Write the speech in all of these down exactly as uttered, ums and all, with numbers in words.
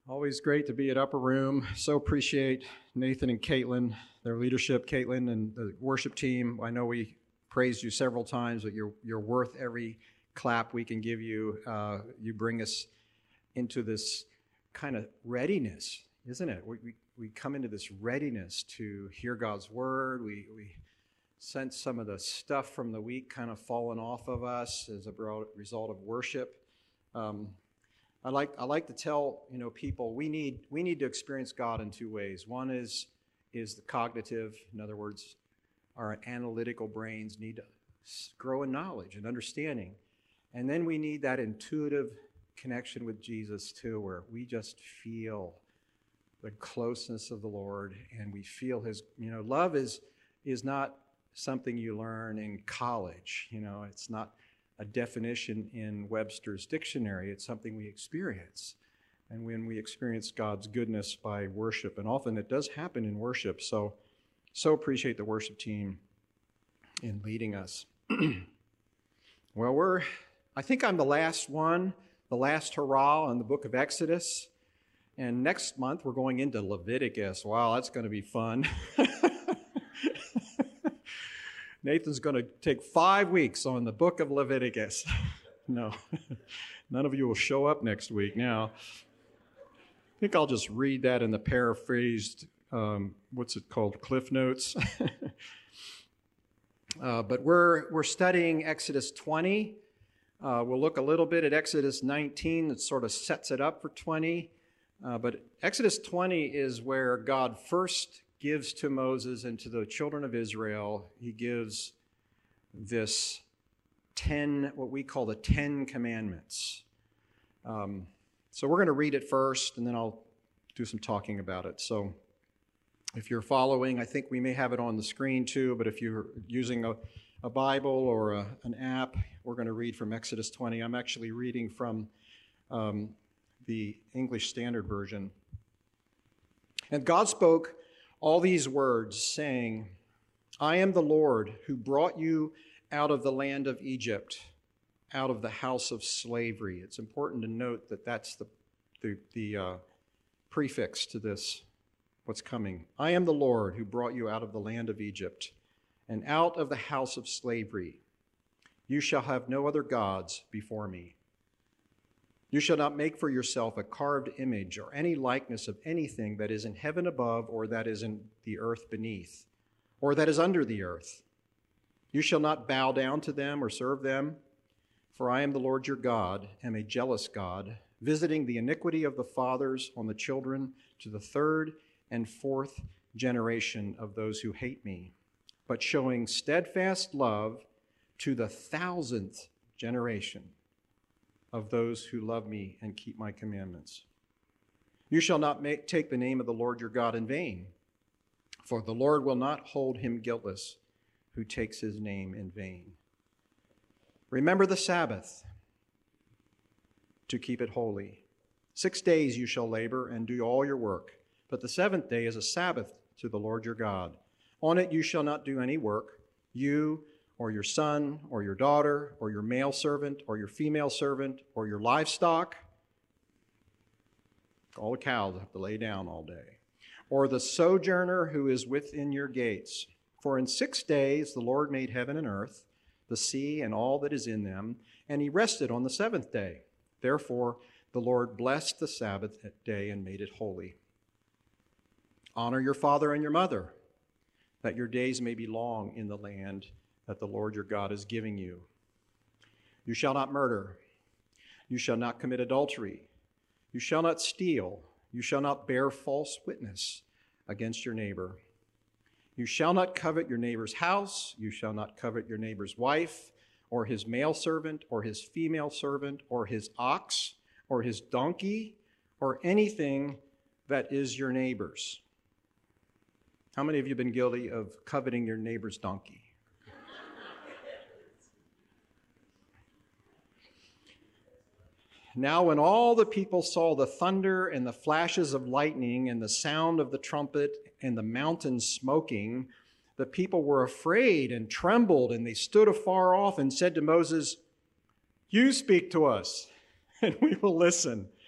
Always great to be at Upper Room. So appreciate Nathan and Caitlin, their leadership, Caitlin and the worship team. I know we praised you several times, but you're you're worth every clap we can give you. Uh, you bring us into this kind of readiness, isn't it? We, we we come into this readiness to hear God's word. We we sense some of the stuff from the week kind of falling off of us as a result of worship. Um, I like I like to tell you know people we need we need to experience God in two ways. One is is the cognitive, in other words, our analytical brains need to grow in knowledge and understanding, and then we need that intuitive connection with Jesus too, where we just feel the closeness of the Lord and we feel His. You know, love is is not something you learn in college. You know, it's not a definition in Webster's dictionary. It's something we experience. And when we experience God's goodness by worship, and often it does happen in worship, so so appreciate the worship team in leading us. Well, we're, I think I'm the last one, the last hurrah on the book of Exodus. And next month we're going into Leviticus. Wow, that's going to be fun. Nathan's going to take five weeks on the book of Leviticus. No, none of you will show up next week now. I think I'll just read that in the paraphrased, um, what's it called, Cliff Notes. uh, but we're we're studying Exodus twenty. Uh, we'll look a little bit at Exodus nineteen that sort of sets it up for twenty. Uh, but Exodus twenty is where God first gives to Moses and to the children of Israel, he gives this ten, what we call the Ten Commandments. Um, so we're going to read it first, and then I'll do some talking about it. So if you're following, I think we may have it on the screen too, but if you're using a, a Bible or a, an app, we're going to read from Exodus twenty. I'm actually reading from um, the English Standard Version. And God spoke all these words, saying, I am the Lord who brought you out of the land of Egypt, out of the house of slavery. It's important to note that that's the, the, the uh, prefix to this, what's coming. I am the Lord who brought you out of the land of Egypt and out of the house of slavery. You shall have no other gods before me. You shall not make for yourself a carved image or any likeness of anything that is in heaven above or that is in the earth beneath or that is under the earth. You shall not bow down to them or serve them, for I am the Lord your God, am a jealous God, visiting the iniquity of the fathers on the children to the third and fourth generation of those who hate me, but showing steadfast love to the thousandth generation of those who love me and keep my commandments. You shall not make, take the name of the Lord your God in vain, for the Lord will not hold him guiltless who takes his name in vain. Remember the Sabbath to keep it holy. Six days you shall labor and do all your work, but the seventh day is a Sabbath to the Lord your God. On it you shall not do any work, you or your son, or your daughter, or your male servant, or your female servant, or your livestock. All the cows have to lay down all day. Or the sojourner who is within your gates. For in six days the Lord made heaven and earth, the sea and all that is in them, and he rested on the seventh day. Therefore the Lord blessed the Sabbath day and made it holy. Honor your father and your mother, that your days may be long in the land that the Lord your God is giving you. You shall not murder. You shall not commit adultery. You shall not steal. You shall not bear false witness against your neighbor. You shall not covet your neighbor's house. You shall not covet your neighbor's wife, or his male servant, or his female servant, or his ox, or his donkey, or anything that is your neighbor's. How many of you have been guilty of coveting your neighbor's donkey? Now when all the people saw the thunder and the flashes of lightning and the sound of the trumpet and the mountain smoking, the people were afraid and trembled, and they stood afar off and said to Moses, "You speak to us, and we will listen.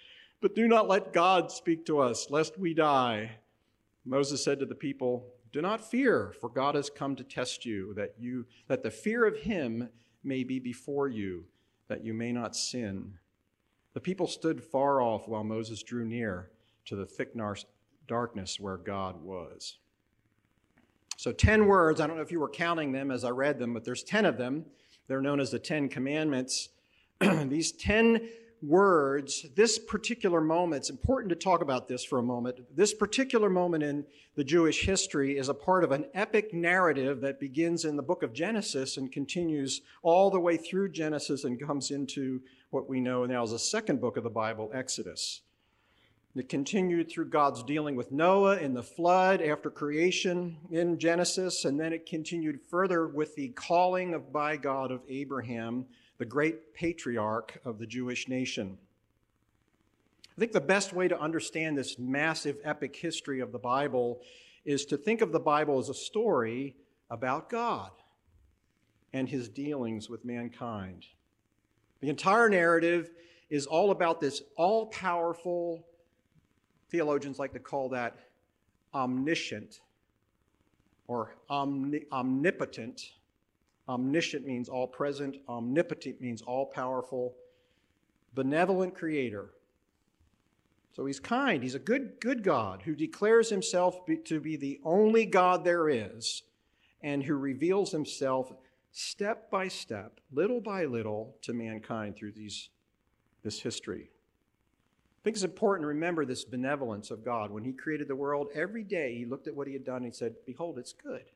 But do not let God speak to us, lest we die. Moses said to the people, do not fear, for God has come to test you, that you that the fear of him may be before you, that you may not sin. The people stood far off while Moses drew near to the thick darkness where God was. So ten words, I don't know if you were counting them as I read them, but there's ten of them. They're known as the Ten Commandments. These ten words, this particular moment, it's important to talk about this for a moment. This particular moment in the Jewish history is a part of an epic narrative that begins in the book of Genesis and continues all the way through Genesis and comes into what we know now as the second book of the Bible, Exodus. It continued through God's dealing with Noah in the flood after creation in Genesis, and then it continued further with the calling of by God of Abraham, the great patriarch of the Jewish nation. I think the best way to understand this massive epic history of the Bible is to think of the Bible as a story about God and his dealings with mankind. The entire narrative is all about this all-powerful, theologians like to call that omniscient or omni- omnipotent. Omniscient means all-present. Omnipotent means all-powerful. Benevolent creator. So he's kind. He's a good, good God who declares himself be, to be the only God there is and who reveals himself step by step, little by little, to mankind through these, this history. I think it's important to remember this benevolence of God. When he created the world, every day he looked at what he had done and he said, behold, it's good.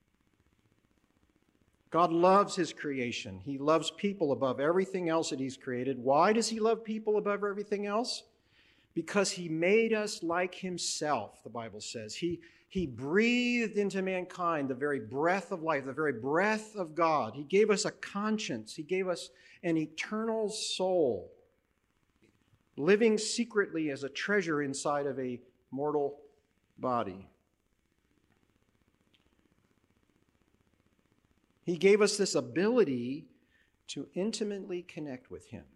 God loves his creation. He loves people above everything else that he's created. Why does he love people above everything else? Because he made us like himself, the Bible says. He, he breathed into mankind the very breath of life, the very breath of God. He gave us a conscience. He gave us an eternal soul, living secretly as a treasure inside of a mortal body. He gave us this ability to intimately connect with him.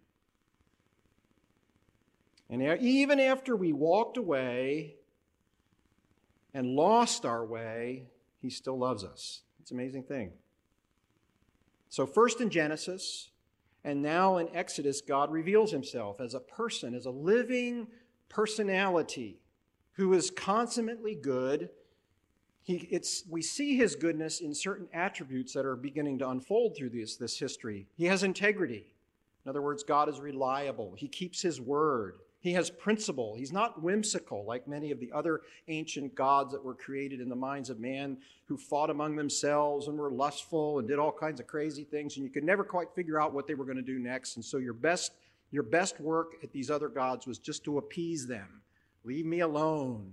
And even after we walked away and lost our way, he still loves us. It's an amazing thing. So first in Genesis, and now in Exodus, God reveals himself as a person, as a living personality who is consummately good. He, it's, we see his goodness in certain attributes that are beginning to unfold through this, this history. He has integrity. In other words, God is reliable. He keeps his word. He has principle. He's not whimsical like many of the other ancient gods that were created in the minds of man who fought among themselves and were lustful and did all kinds of crazy things, and you could never quite figure out what they were going to do next. And so your best, your best work at these other gods was just to appease them. Leave me alone.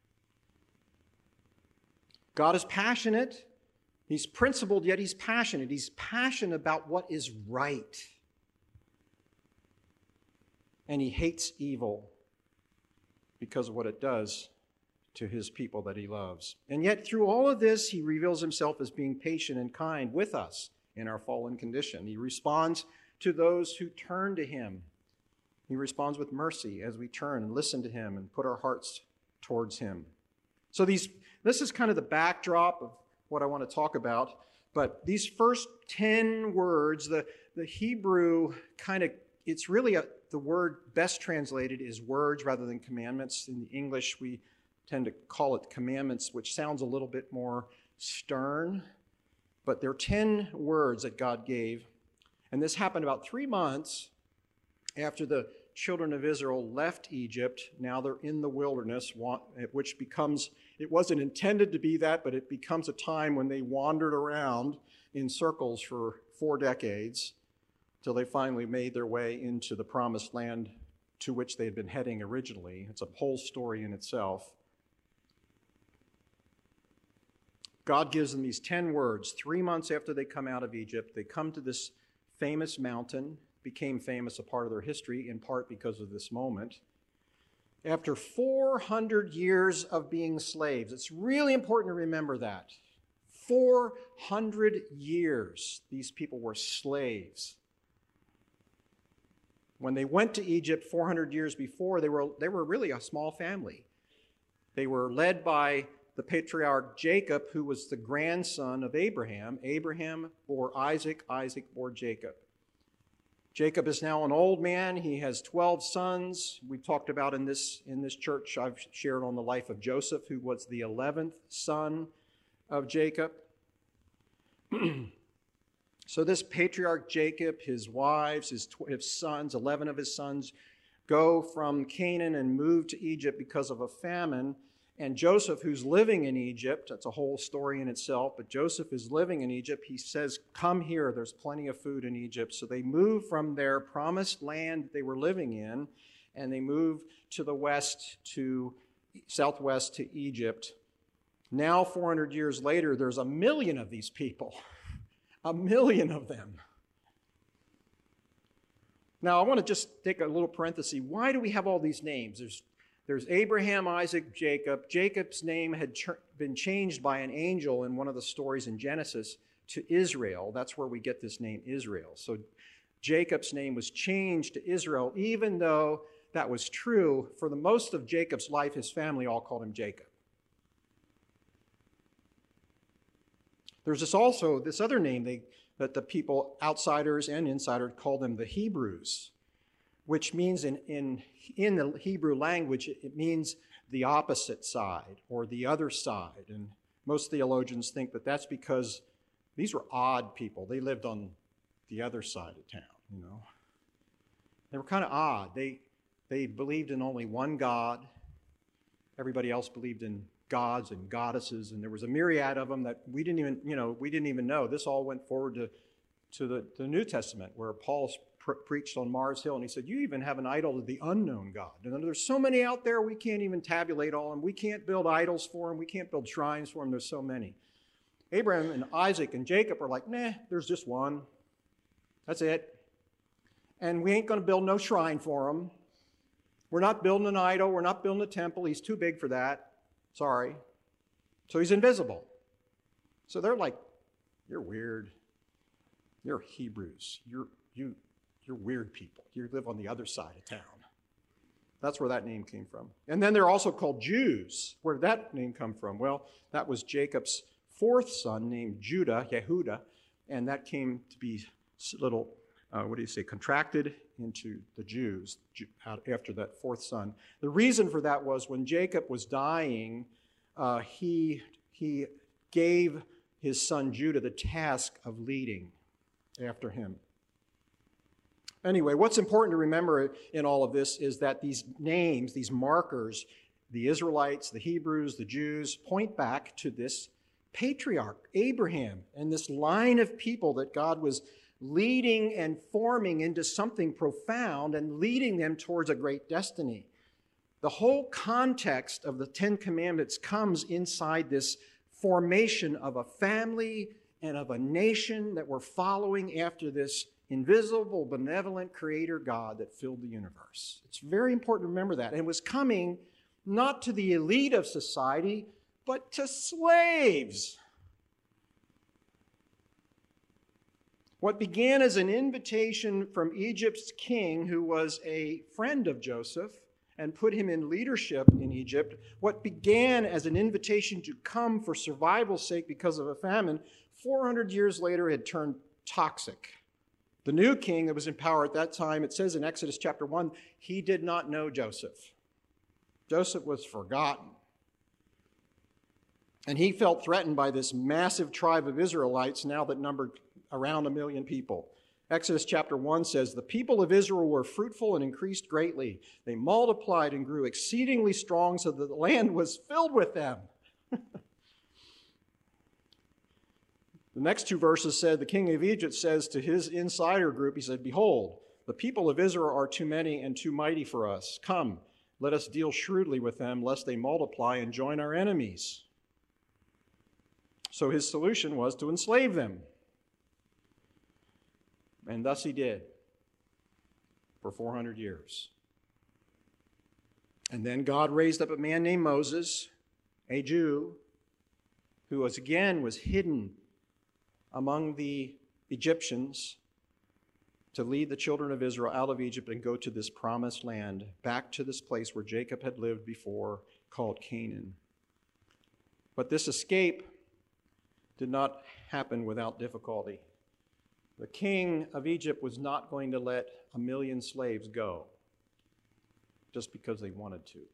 God is passionate. He's principled, yet he's passionate. He's passionate about what is right. And he hates evil because of what it does to his people that he loves. And yet through all of this, he reveals himself as being patient and kind with us in our fallen condition. He responds to those who turn to him. He responds with mercy as we turn and listen to him and put our hearts towards him. So these, this is kind of the backdrop of what I want to talk about. But these first ten words, the, the Hebrew kind of, it's really a, the word best translated is words rather than commandments. In English, we tend to call it commandments, which sounds a little bit more stern. But there are ten words that God gave. And this happened about three months after the children of Israel left Egypt. Now they're in the wilderness, which becomes, it wasn't intended to be that, but it becomes a time when they wandered around in circles for four decades till they finally made their way into the promised land to which they had been heading originally. It's a whole story in itself. God gives them these ten words. Three months after they come out of Egypt, they come to this famous mountain, became famous, a part of their history, in part because of this moment. After four hundred years of being slaves, it's really important to remember that. four hundred years these people were slaves. When they went to Egypt four hundred years before, they were, they were really a small family. They were led by the patriarch Jacob, who was the grandson of Abraham. Abraham bore Isaac, Isaac bore Jacob. Jacob is now an old man. He has twelve sons. We've talked about in this, in this church, I've shared on the life of Joseph, who was the eleventh son of Jacob. So this patriarch Jacob, his wives, his, tw- his sons, eleven of his sons, go from Canaan and move to Egypt because of a famine. And Joseph, who's living in Egypt, that's a whole story in itself, but Joseph is living in Egypt. He says, come here, there's plenty of food in Egypt. So they move from their promised land they were living in, and they move to the west, to southwest to Egypt. Now, four hundred years later, there's a million of these people. A million of them. Now, I want to just take a little parenthesis. Why do we have all these names? There's, there's Abraham, Isaac, Jacob. Jacob's name had ch- been changed by an angel in one of the stories in Genesis to Israel. That's where we get this name, Israel. So Jacob's name was changed to Israel, even though that was true. For the most of Jacob's life, his family all called him Jacob. There's this also this other name they, that the people, outsiders and insiders, call them the Hebrews, which means in, in, in the Hebrew language, it, it means the opposite side or the other side. And most theologians think that that's because these were odd people. They lived on the other side of town, you know. They were kind of odd. They, they believed in only one God. Everybody else believed in gods and goddesses, and there was a myriad of them that we didn't even, you know, we didn't even know. This all went forward to, to the, the New Testament, where Paul pre- preached on Mars Hill, and he said, you even have an idol to the unknown God. And there's so many out there, we can't even tabulate all of them. We can't build idols for them. We can't build shrines for them. There's so many. Abraham and Isaac and Jacob are like, nah, there's just one. That's it. And we ain't going to build no shrine for him. We're not building an idol. We're not building a temple. He's too big for that. Sorry. So he's invisible. So they're like, you're weird. You're Hebrews. You're you you're weird people. You live on the other side of town. That's where that name came from. And then they're also called Jews. Where did that name come from? Well, that was Jacob's fourth son named Judah, Yehuda, and that came to be a little, uh, what do you say, contracted into the Jews after that fourth son. The reason for that was when Jacob was dying, uh, he, he gave his son Judah the task of leading after him. Anyway, what's important to remember in all of this is that these names, these markers, the Israelites, the Hebrews, the Jews, point back to this patriarch, Abraham, and this line of people that God was leading and forming into something profound and leading them towards a great destiny. The whole context of the Ten Commandments comes inside this formation of a family and of a nation that were following after this invisible, benevolent creator God that filled the universe. It's very important to remember that. And it was coming not to the elite of society, but to slaves. What began as an invitation from Egypt's king, who was a friend of Joseph and put him in leadership in Egypt, what began as an invitation to come for survival's sake because of a famine, four hundred years later had turned toxic. The new king that was in power at that time, it says in Exodus chapter one, he did not know Joseph. Joseph was forgotten. And he felt threatened by this massive tribe of Israelites now that numbered around a million people. Exodus chapter one says, the people of Israel were fruitful and increased greatly. They multiplied and grew exceedingly strong so that the land was filled with them. The next two verses said, the king of Egypt says to his insider group, he said, behold, the people of Israel are too many and too mighty for us. Come, let us deal shrewdly with them, lest they multiply and join our enemies. So his solution was to enslave them. And thus he did for four hundred years. And then God raised up a man named Moses, a Jew, who was again was hidden among the Egyptians to lead the children of Israel out of Egypt and go to this promised land, back to this place where Jacob had lived before, called Canaan. But this escape did not happen without difficulty. The king of Egypt was not going to let a million slaves go just because they wanted to.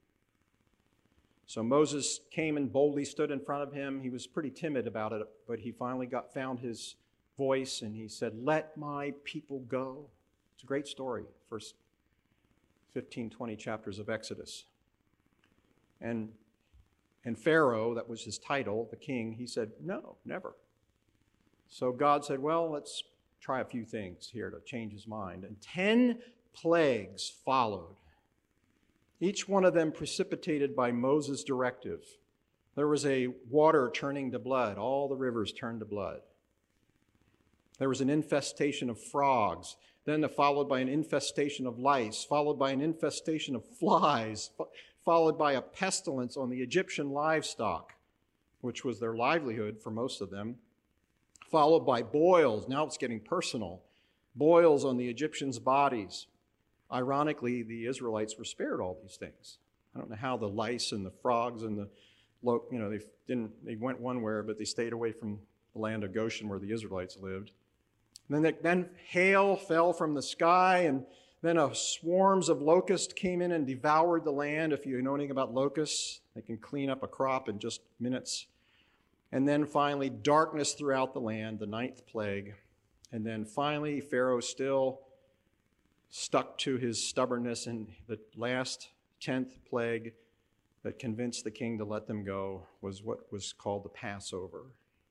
So Moses came and boldly stood in front of him. He was pretty timid about it, but he finally got found his voice and he said, "Let my people go." It's a great story, first fifteen, twenty chapters of Exodus. And, and Pharaoh, that was his title, the king, he said, "No, never." So God said, "Well, let's try a few things here to change his mind." And ten plagues followed, each one of them precipitated by Moses' directive. There was a water turning to blood. All the rivers turned to blood. There was an infestation of frogs, then followed by an infestation of lice, followed by an infestation of flies, followed by a pestilence on the Egyptian livestock, which was their livelihood for most of them, followed by boils. Now it's getting personal. Boils on the Egyptians' bodies. Ironically, the Israelites were spared all these things. I don't know how the lice and the frogs and the, you know, they didn't, they went one way, but they stayed away from the land of Goshen where the Israelites lived. And then, then hail fell from the sky, and then a swarms of locusts came in and devoured the land. If you know anything about locusts, they can clean up a crop in just minutes. And then finally, darkness throughout the land, the ninth plague. And then finally, Pharaoh still stuck to his stubbornness, and the last tenth plague that convinced the king to let them go was what was called the Passover,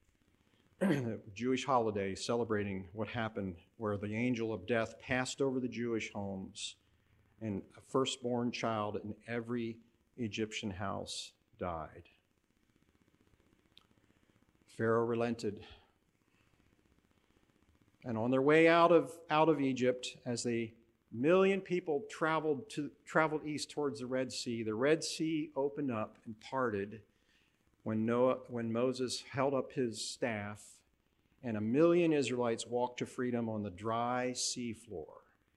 the Jewish holiday celebrating what happened where the angel of death passed over the Jewish homes and a firstborn child in every Egyptian house died. Pharaoh relented. And on their way out of, out of Egypt, as they million people traveled to traveled east towards the Red Sea. The Red Sea opened up and parted when Noah, when Moses held up his staff, and a million Israelites walked to freedom on the dry sea floor.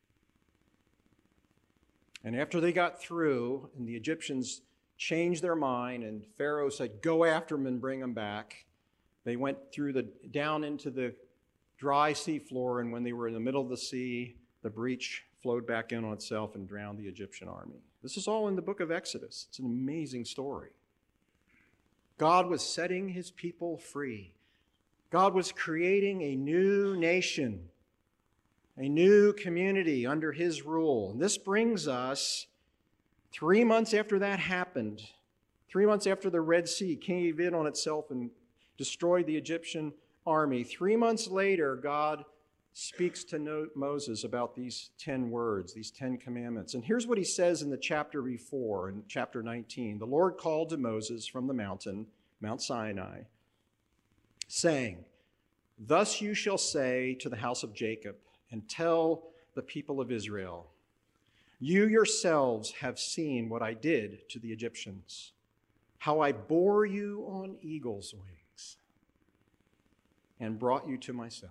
And after they got through, and the Egyptians changed their mind, and Pharaoh said, "Go after them and bring them back," they went through the down into the dry sea floor, and when they were in the middle of the sea, the breach flowed back in on itself and drowned the Egyptian army. This is all in the book of Exodus. It's an amazing story. God was setting his people free. God was creating a new nation, a new community under his rule. And this brings us, three months after that happened, three months after the Red Sea caved in on itself and destroyed the Egyptian army, three months later, God speaks to Moses about these ten words, these ten commandments. And here's what he says in the chapter before, in chapter nineteen. The Lord called to Moses from the mountain, Mount Sinai, saying, "Thus you shall say to the house of Jacob, and tell the people of Israel, you yourselves have seen what I did to the Egyptians, how I bore you on eagle's wings and brought you to myself.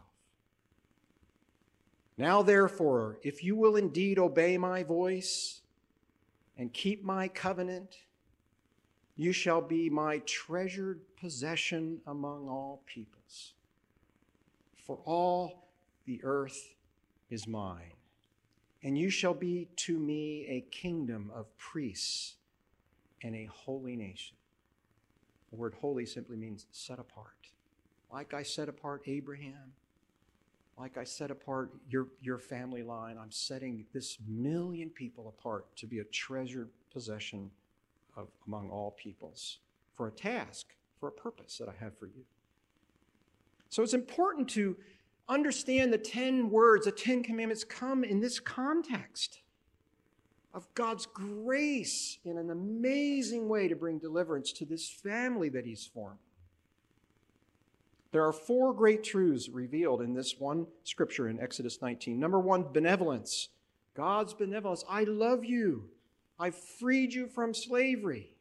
Now, therefore, if you will indeed obey my voice and keep my covenant, you shall be my treasured possession among all peoples. For all the earth is mine, and you shall be to me a kingdom of priests and a holy nation." The word holy simply means set apart. Like I set apart Abraham, like I set apart your, your family line, I'm setting this million people apart to be a treasured possession of among all peoples for a task, for a purpose that I have for you. So it's important to understand the ten words, the ten commandments come in this context of God's grace in an amazing way to bring deliverance to this family that he's formed. There are four great truths revealed in this one scripture in Exodus nineteen. Number one, benevolence. God's benevolence. I love you. I've freed you from slavery.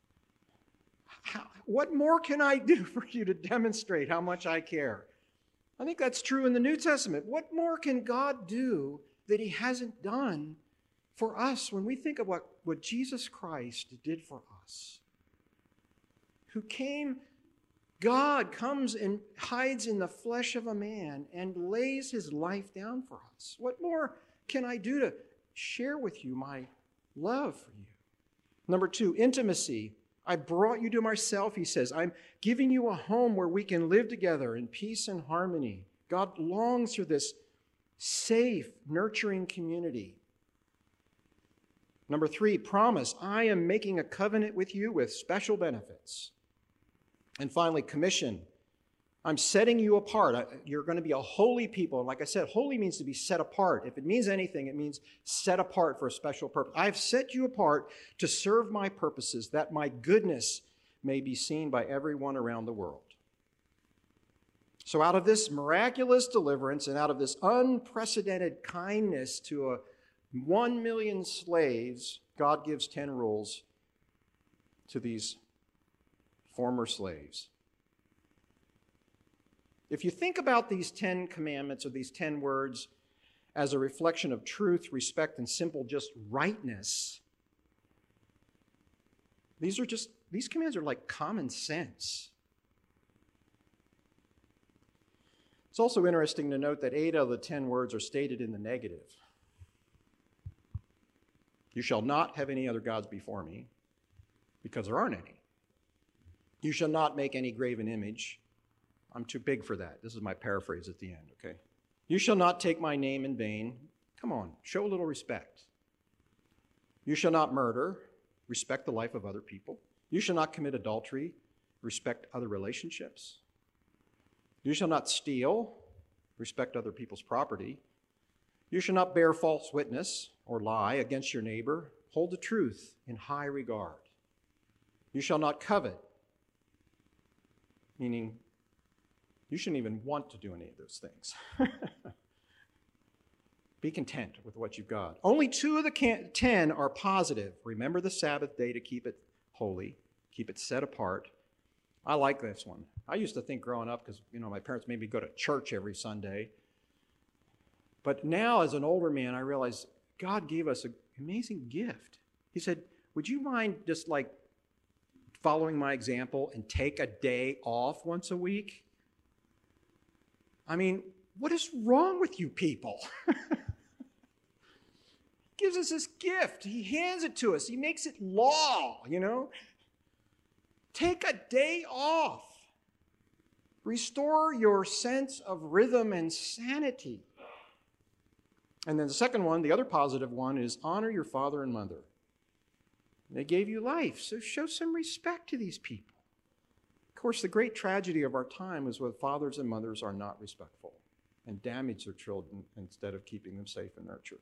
How, what more can I do for you to demonstrate how much I care? I think that's true in the New Testament. What more can God do that he hasn't done for us when we think of what, what Jesus Christ did for us? Who came, God comes and hides in the flesh of a man and lays his life down for us. What more can I do to share with you my love for you? Number two, intimacy. I brought you to myself, he says. I'm giving you a home where we can live together in peace and harmony. God longs for this safe, nurturing community. Number three, promise. I am making a covenant with you with special benefits. And finally, commission. I'm setting you apart. You're going to be a holy people. And like I said, holy means to be set apart. If it means anything, it means set apart for a special purpose. I've set you apart to serve my purposes, that my goodness may be seen by everyone around the world. So out of this miraculous deliverance and out of this unprecedented kindness to a one million slaves, God gives ten rules to these former slaves. If you think about these ten commandments or these ten words as a reflection of truth, respect, and simple just rightness, these are just, these commands are like common sense. It's also interesting to note that eight out of the ten words are stated in the negative. You shall not have any other gods before me, because there aren't any. You shall not make any graven image. I'm too big for that. This is my paraphrase at the end, okay? You shall not take my name in vain. Come on, show a little respect. You shall not murder. Respect the life of other people. You shall not commit adultery. Respect other relationships. You shall not steal. Respect other people's property. You shall not bear false witness or lie against your neighbor. Hold the truth in high regard. You shall not covet, meaning you shouldn't even want to do any of those things. Be content with what you've got. Only two of the ten are positive. Remember the Sabbath day to keep it holy, keep it set apart. I like this one. I used to think growing up, because you know my parents made me go to church every Sunday. But now as an older man, I realize God gave us an amazing gift. He said, would you mind just like following my example and take a day off once a week? I mean, what is wrong with you people? He gives us this gift. He hands it to us. He makes it law, you know? Take a day off. Restore your sense of rhythm and sanity. And then the second one, the other positive one, is honor your father and mother. They gave you life, so show some respect to these people. Of course, the great tragedy of our time is when fathers and mothers are not respectful and damage their children instead of keeping them safe and nurtured.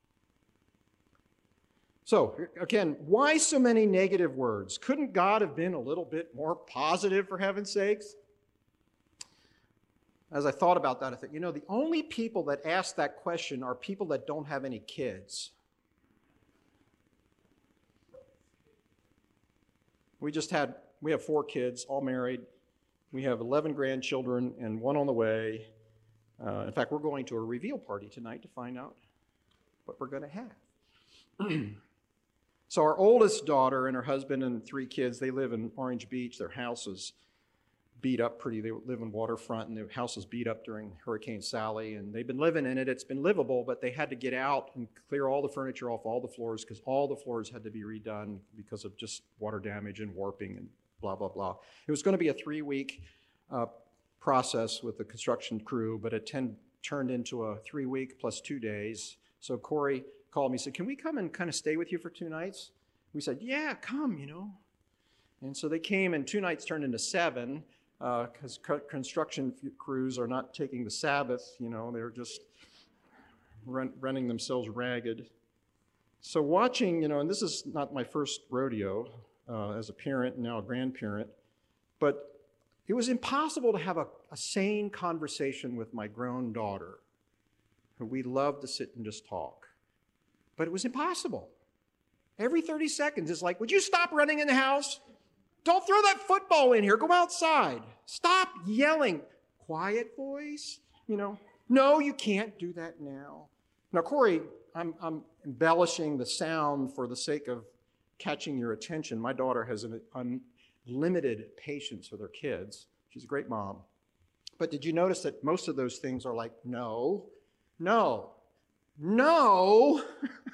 So, again, why so many negative words? Couldn't God have been a little bit more positive, for heaven's sakes? As I thought about that, I thought, you know, the only people that ask that question are people that don't have any kids. We just had, we have four kids, all married. We have eleven grandchildren and one on the way. Uh, in fact, we're going to a reveal party tonight to find out what we're going to have. So our oldest daughter and her husband and three kids, they live in Orange Beach. Their house is beat up pretty. They live in waterfront, and their house was beat up during Hurricane Sally, and they've been living in it. It's been livable, but they had to get out and clear all the furniture off all the floors because all the floors had to be redone because of just water damage and warping and blah, blah, blah. It was going to be a three-week uh, process with the construction crew, but it ten, turned into a three-week plus two days. So Corey called me and said, can we come and kind of stay with you for two nights? We said, yeah, come, you know. And so they came, and two nights turned into seven, because uh, construction crews are not taking the Sabbath, you know, they're just run, running themselves ragged. So watching, you know, and this is not my first rodeo uh, as a parent and now a grandparent, but it was impossible to have a, a sane conversation with my grown daughter, who we love to sit and just talk. But it was impossible. Every thirty seconds, it's like, would you stop running in the house? Don't throw that football in here. Go outside. Stop yelling. Quiet voice. you know, no, you can't do that now. Now, Corey, I'm, I'm embellishing the sound for the sake of catching your attention. My daughter has an unlimited patience with her kids. She's a great mom. But did you notice that most of those things are like, no, no, no.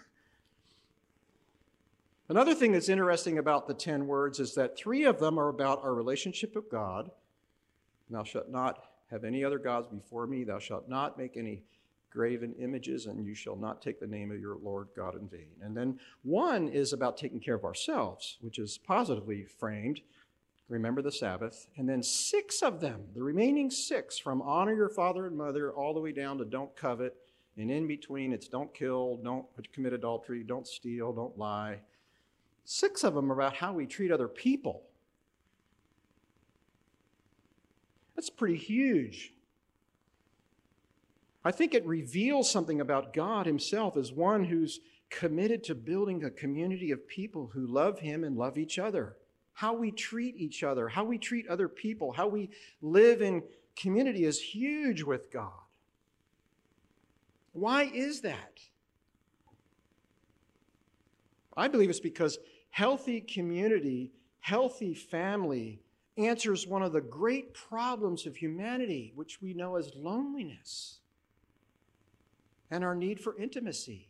Another thing that's interesting about the ten words is that three of them are about our relationship with God. Thou shalt not have any other gods before me. Thou shalt not make any graven images, and you shall not take the name of your Lord God in vain. And then one is about taking care of ourselves, which is positively framed. Remember the Sabbath. And then six of them, the remaining six, from honor your father and mother all the way down to don't covet. And in between, it's don't kill, don't commit adultery, don't steal, don't lie. Six of them are about how we treat other people. That's pretty huge. I think it reveals something about God himself as one who's committed to building a community of people who love him and love each other. How we treat each other, how we treat other people, how we live in community is huge with God. Why is that? I believe it's because healthy community, healthy family answers one of the great problems of humanity, which we know as loneliness and our need for intimacy.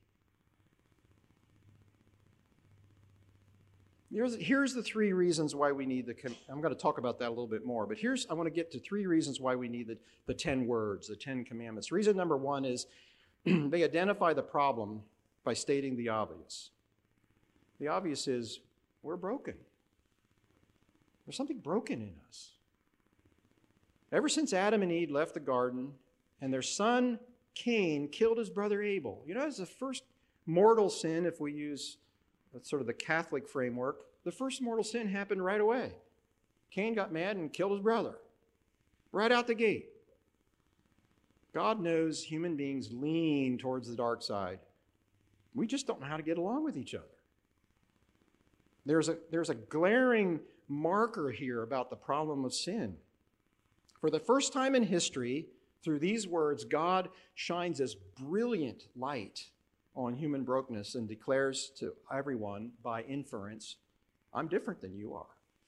Here's, here's the three reasons why we need the, I'm going to talk about that a little bit more, but here's, I want to get to three reasons why we need the, the ten words, the ten commandments. Reason number one is they identify the problem by stating the obvious. The obvious is we're broken. There's something broken in us. Ever since Adam and Eve left the garden and their son Cain killed his brother Abel, you know, it's the first mortal sin, if we use that's sort of the Catholic framework, the first mortal sin happened right away. Cain got mad and killed his brother right out the gate. God knows human beings lean towards the dark side. We just don't know how to get along with each other. There's a, there's a glaring marker here about the problem of sin. For the first time in history, through these words, God shines this brilliant light on human brokenness and declares to everyone by inference, I'm different than you are.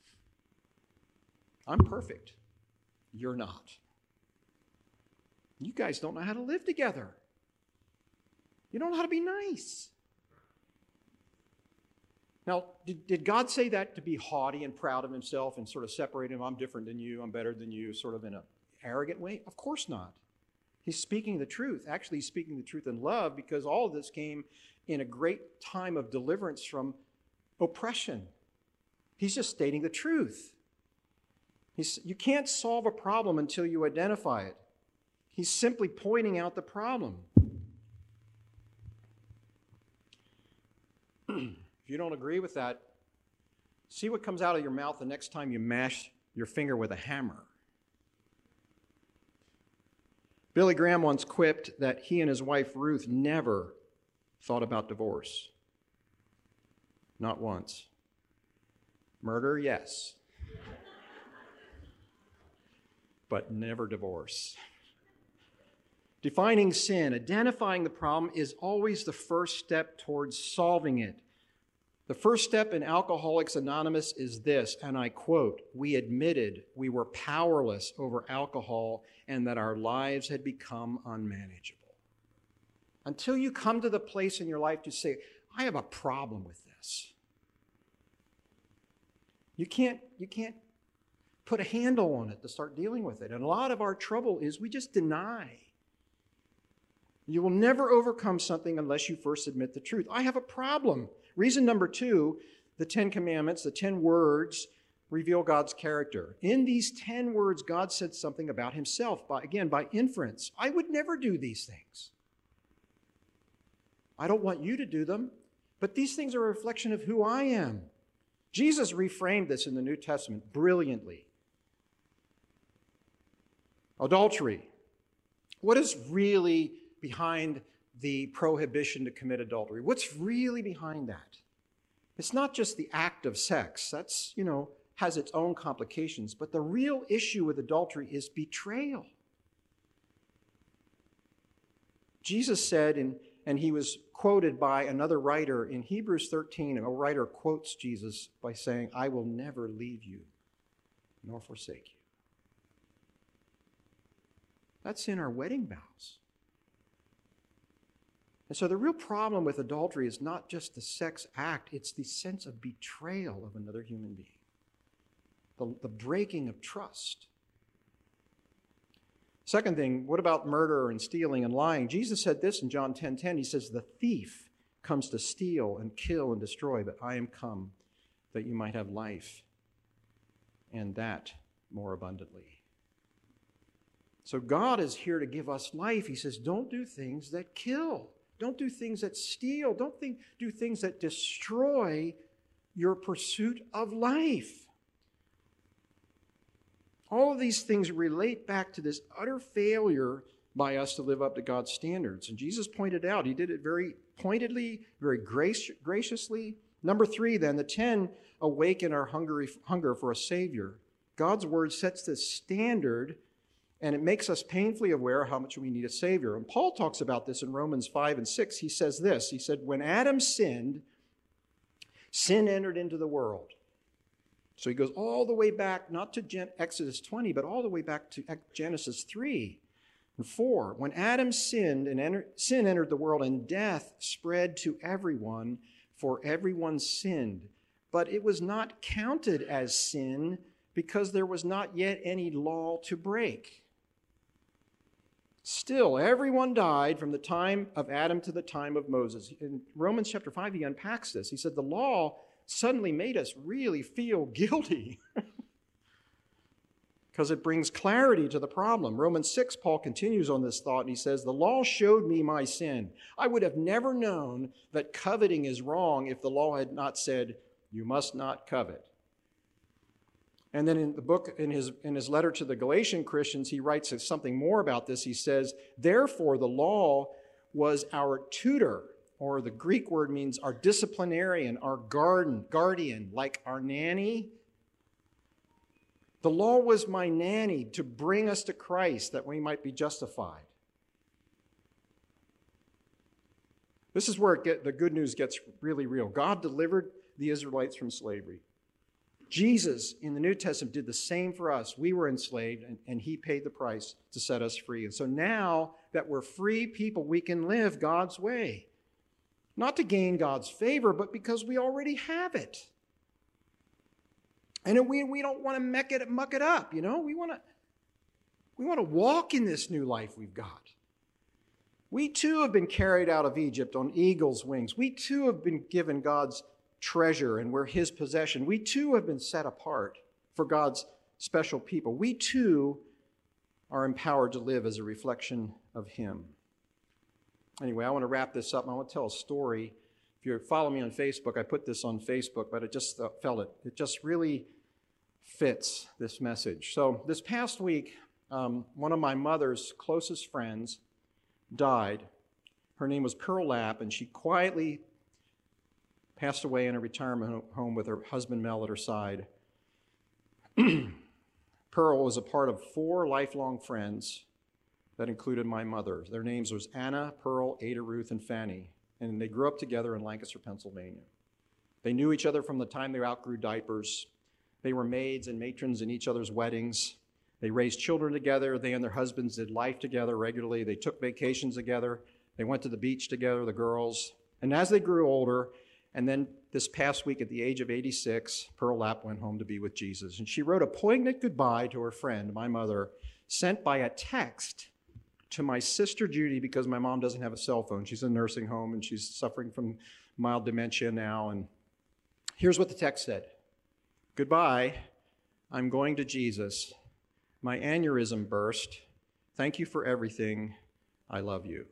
I'm perfect. You're not. You guys don't know how to live together. You don't know how to be nice. Now, did, did God say that to be haughty and proud of himself and sort of separate him? I'm different than you. I'm better than you, sort of in an arrogant way? Of course not. He's speaking the truth. Actually, he's speaking the truth in love, because all of this came in a great time of deliverance from oppression. He's just stating the truth. He's, you can't solve a problem until you identify it. He's simply pointing out the problem. If you don't agree with that, see what comes out of your mouth the next time you mash your finger with a hammer. Billy Graham once quipped that he and his wife Ruth never thought about divorce. Not once. Murder, yes. But never divorce. Defining sin, identifying the problem, is always the first step towards solving it. The first step in Alcoholics Anonymous is this, and I quote, "We admitted we were powerless over alcohol and that our lives had become unmanageable." Until you come to the place in your life to say, I have a problem with this. You can't, you can't put a handle on it to start dealing with it. And a lot of our trouble is we just deny. You will never overcome something unless you first admit the truth. I have a problem. Reason number two, the Ten Commandments, the ten words, reveal God's character. In these ten words, God said something about himself, by, again, by inference. I would never do these things. I don't want you to do them, but these things are a reflection of who I am. Jesus reframed this in the New Testament brilliantly. Adultery. What is really behind the prohibition to commit adultery? What's really behind that? It's not just the act of sex. That's, you know, has its own complications. But the real issue with adultery is betrayal. Jesus said, and, and he was quoted by another writer in Hebrews thirteen, a writer quotes Jesus by saying, I will never leave you nor forsake you. That's in our wedding vows. And so the real problem with adultery is not just the sex act, it's the sense of betrayal of another human being, the, the breaking of trust. Second thing, what about murder and stealing and lying? Jesus said this in John ten ten. He says, the thief comes to steal and kill and destroy, but I am come that you might have life, and that more abundantly. So God is here to give us life. He says, don't do things that kill. Don't do things that steal. Don't think, do things that destroy your pursuit of life. All of these things relate back to this utter failure by us to live up to God's standards. And Jesus pointed out, he did it very pointedly, very grace, graciously. Number three, then, the ten awaken our hungry, hunger for a Savior. God's word sets this standard, and it makes us painfully aware how much we need a Savior. And Paul talks about this in Romans five and six. He says this, he said, when Adam sinned, sin entered into the world. So he goes all the way back, not to Gen- Exodus twenty, but all the way back to Genesis three and four. When Adam sinned, and enter- sin entered the world, and death spread to everyone, for everyone sinned. But it was not counted as sin because there was not yet any law to break. Still, everyone died from the time of Adam to the time of Moses. In Romans chapter five, he unpacks this. He said the law suddenly made us really feel guilty because it brings clarity to the problem. Romans six, Paul continues on this thought, and he says, the law showed me my sin. I would have never known that coveting is wrong if the law had not said, you must not covet. And then in the book, in his, in his letter to the Galatian Christians, he writes something more about this. He says, therefore, the law was our tutor, or the Greek word means our disciplinarian, our garden, guardian, like our nanny. The law was my nanny to bring us to Christ that we might be justified. This is where it get, the good news gets really real. God delivered the Israelites from slavery. Jesus in the New Testament did the same for us. We were enslaved, and, and he paid the price to set us free. And so now that we're free people, we can live God's way. Not to gain God's favor, but because we already have it. And we, we don't want to muck it, muck it up, you know? We want to we want to walk in this new life we've got. We too have been carried out of Egypt on eagle's wings. We too have been given God's treasure, and we're his possession. We too have been set apart for God's special people. We too are empowered to live as a reflection of him. Anyway, I want to wrap this up. I want to tell a story. If you follow me on Facebook, I put this on Facebook, but it just uh, felt it. It just really fits this message. So this past week, um, one of my mother's closest friends died. Her name was Pearl Lapp, and she quietly passed away in a retirement home with her husband Mel at her side. Pearl was a part of four lifelong friends that included my mother. Their names was Anna, Pearl, Ada, Ruth, and Fanny, and they grew up together in Lancaster, Pennsylvania. They knew each other from the time they outgrew diapers. They were maids and matrons in each other's weddings. They raised children together. They and their husbands did life together regularly. They took vacations together. They went to the beach together, the girls. And as they grew older, and then this past week at the age of eighty-six, Pearl Lapp went home to be with Jesus. And she wrote a poignant goodbye to her friend, my mother, sent by a text to my sister Judy, because my mom doesn't have a cell phone. She's in a nursing home, and she's suffering from mild dementia now. And here's what the text said. Goodbye, I'm going to Jesus. My aneurysm burst. Thank you for everything. I love you.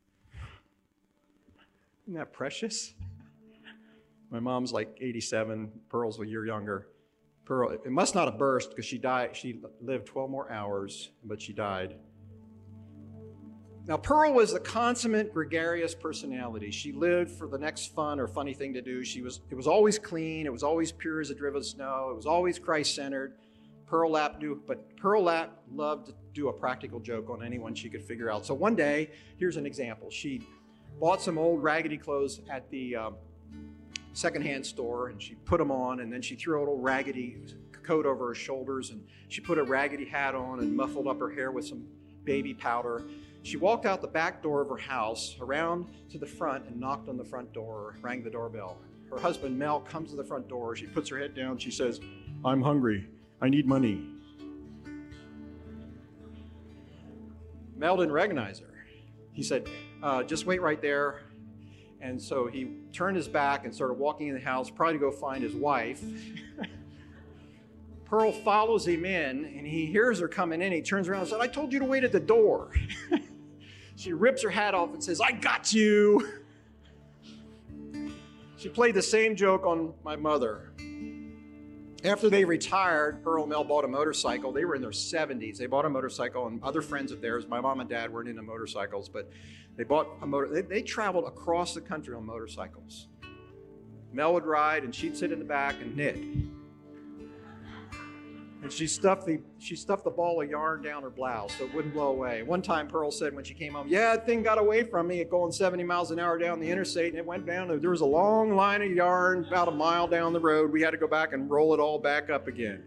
Isn't that precious? My mom's like eighty-seven. Pearl's a year younger. Pearl, it must not have burst because she died. She lived twelve more hours, but she died. Now, Pearl was a consummate gregarious personality. She lived for the next fun or funny thing to do. She was. It was always clean. It was always pure as a driven snow. It was always Christ-centered. Pearl Lapp knew, but Pearl Lapp loved do a practical joke on anyone she could figure out. So one day, here's an example. She bought some old raggedy clothes at the um, secondhand store, and she put them on, and then she threw a little raggedy coat over her shoulders, and she put a raggedy hat on and muffled up her hair with some baby powder. She walked out the back door of her house, around to the front, and knocked on the front door, rang the doorbell. Her husband, Mel, comes to the front door. She puts her head down. She says, "I'm hungry. I need money." Mel didn't recognize her. He said, uh, just wait right there. And so he turned his back and started walking in the house, probably to go find his wife. Pearl follows him in, and he hears her coming in. He turns around and said, "I told you to wait at the door." She rips her hat off and says, "I got you." She played the same joke on my mother. After they retired, Pearl and Mel bought a motorcycle. They were in their seventies. They bought a motorcycle, and other friends of theirs, my mom and dad weren't into motorcycles, but they bought a motor. They, they traveled across the country on motorcycles. Mel would ride, and she'd sit in the back and knit. And she stuffed the she stuffed the ball of yarn down her blouse so it wouldn't blow away. One time, Pearl said when she came home, "Yeah, that thing got away from me at going seventy miles an hour down the interstate, and it went down. There was a long line of yarn about a mile down the road. We had to go back and roll it all back up again."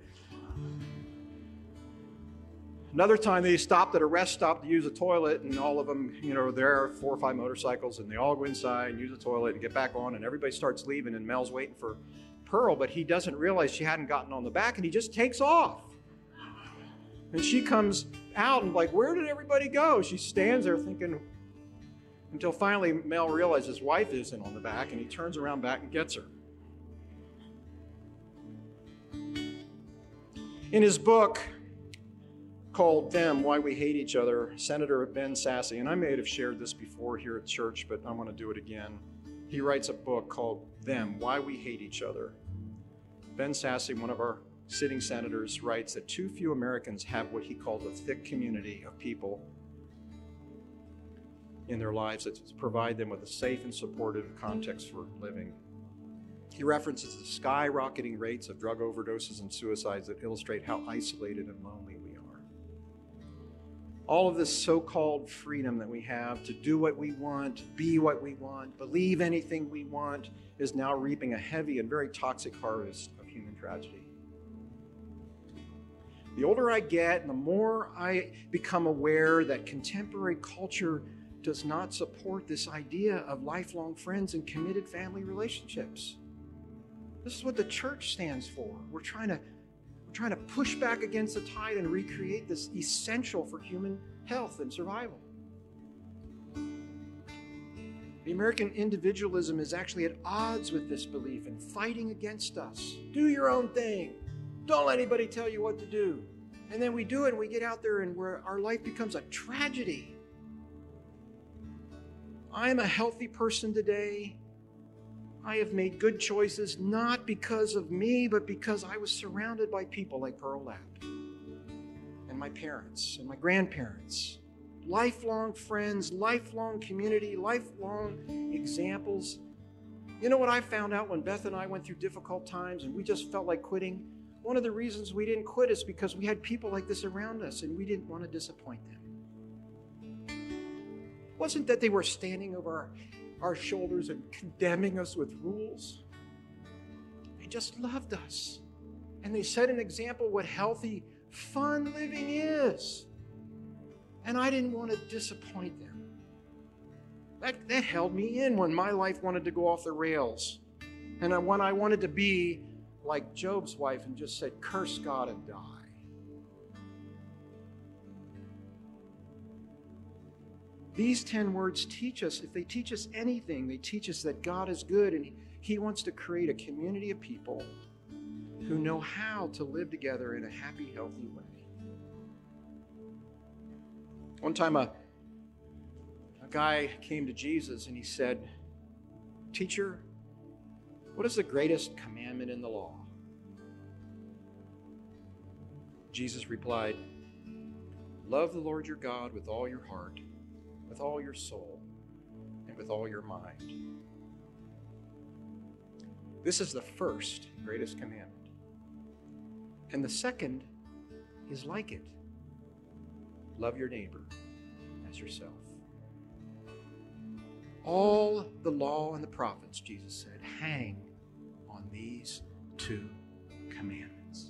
Another time, they stopped at a rest stop to use a toilet, and all of them, you know, there are four or five motorcycles, and they all go inside and use the toilet and get back on, and everybody starts leaving, and Mel's waiting for Pearl, but he doesn't realize she hadn't gotten on the back, and he just takes off. And she comes out and like, "Where did everybody go?" She stands there thinking, until finally Mel realizes his wife isn't on the back, and he turns around back and gets her. In his book called Them, Why We Hate Each Other, Senator Ben Sasse, and I may have shared this before here at church, but I want to do it again. He writes a book called Them, Why We Hate Each Other. Ben Sasse, one of our sitting senators, writes that too few Americans have what he calls a thick community of people in their lives that provide them with a safe and supportive context for living. He references the skyrocketing rates of drug overdoses and suicides that illustrate how isolated and lonely we are. All of this so-called freedom that we have to do what we want, be what we want, believe anything we want, is now reaping a heavy and very toxic harvest of human tragedy. The older I get, and the more I become aware that contemporary culture does not support this idea of lifelong friends and committed family relationships. This is what the church stands for. We're trying to trying to push back against the tide and recreate this essential for human health and survival. The American individualism is actually at odds with this belief and fighting against us. Do your own thing. Don't let anybody tell you what to do. And then we do it and we get out there and where our life becomes a tragedy. I am a healthy person today. I have made good choices, not because of me, but because I was surrounded by people like Pearl Lapp and my parents and my grandparents, lifelong friends, lifelong community, lifelong examples. You know what I found out when Beth and I went through difficult times and we just felt like quitting? One of the reasons we didn't quit is because we had people like this around us and we didn't want to disappoint them. It wasn't that they were standing over our our shoulders and condemning us with rules. They just loved us. And they set an example what healthy, fun living is. And I didn't want to disappoint them. That, that held me in when my life wanted to go off the rails. And when I wanted to be like Job's wife and just said, "Curse God and die." These ten words teach us, if they teach us anything, they teach us that God is good and He wants to create a community of people who know how to live together in a happy, healthy way. One time a, a guy came to Jesus and he said, "Teacher, what is the greatest commandment in the law?" Jesus replied, "Love the Lord your God with all your heart, with all your soul, and with all your mind. This is the first greatest commandment. And the second is like it. love your neighbor as yourself. All the law and the prophets, Jesus said, hang on these two commandments.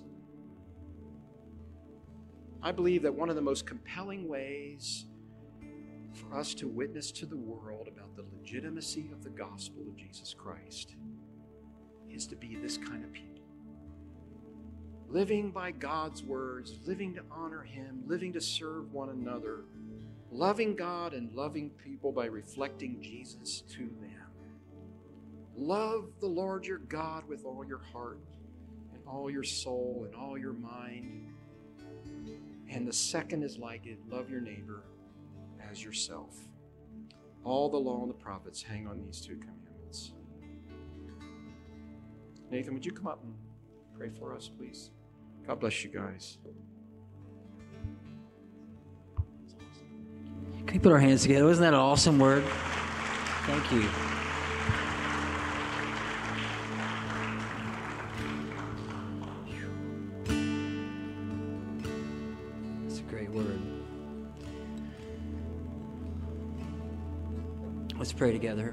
I believe that one of the most compelling ways for us to witness to the world about the legitimacy of the gospel of Jesus Christ is to be this kind of people. Living by God's words, living to honor Him, living to serve one another, loving God and loving people by reflecting Jesus to them. Love the Lord your God with all your heart and all your soul and all your mind. And the second is like it, love your neighbor as yourself. All the law and the prophets hang on these two commandments. Nathan, would you come up and pray for us, please? God bless you guys. Can we put our hands together? Wasn't that an awesome word? Thank you. That's a great word. Let's pray together.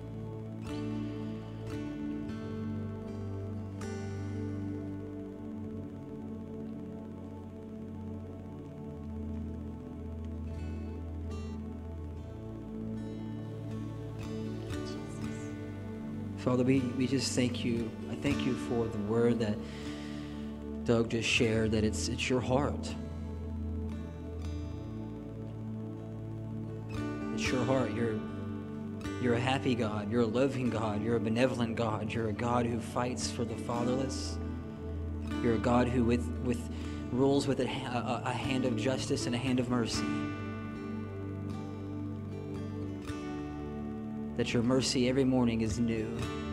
Father, we, we just thank you. I thank you for the word that Doug just shared, that it's it's your heart. It's your heart. You're, you're a happy God. You're a loving God. You're a benevolent God. You're a God who fights for the fatherless. You're a God who with, with rules with a, a, a hand of justice and a hand of mercy. That your mercy every morning is new.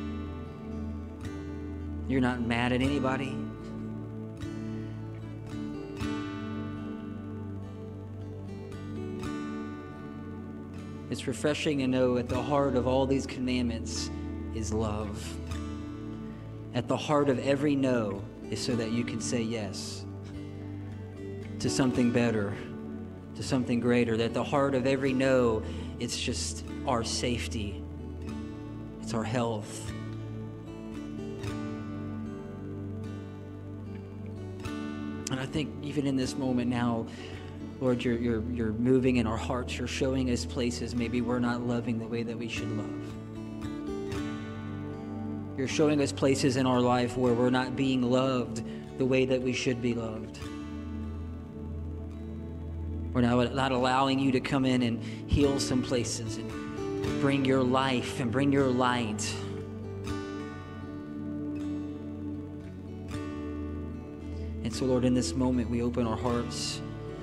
You're not mad at anybody. It's refreshing to know at the heart of all these commandments is love. At the heart of every no is so that you can say yes to something better, to something greater. That at the heart of every no, it's just our safety. It's our health. And I think even in this moment now, Lord, you're, you're, you're moving in our hearts. You're showing us places maybe we're not loving the way that we should love. You're showing us places in our life where we're not being loved the way that we should be loved. We're not, not allowing you to come in and heal some places and bring your life and bring your light. And so, Lord, in this moment, we open our hearts.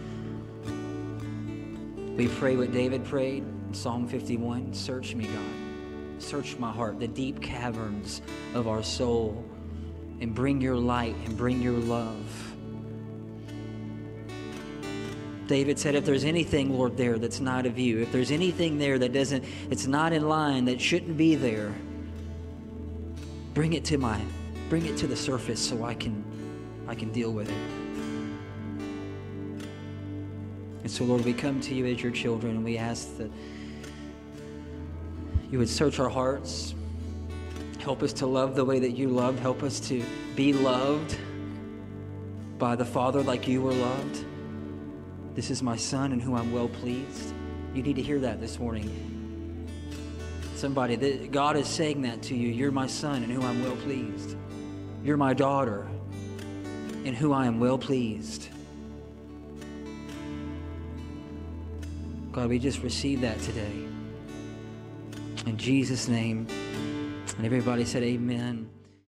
We pray what David prayed in Psalm fifty-one. Search me, God. Search my heart, the deep caverns of our soul, and bring your light and bring your love. David said, if there's anything, Lord, there that's not of you, if there's anything there that doesn't, it's not in line, that shouldn't be there, bring it to my, bring it to the surface so I can, I can deal with it. And so, Lord, we come to you as your children, and we ask that you would search our hearts, help us to love the way that you loved, help us to be loved by the Father like you were loved. This is my Son in whom I'm well pleased. You need to hear that this morning. Somebody, that God is saying that to you. You're my Son in whom I'm well pleased. You're my daughter in whom I am well pleased. God, we just receive that today. In Jesus' name. And everybody said amen.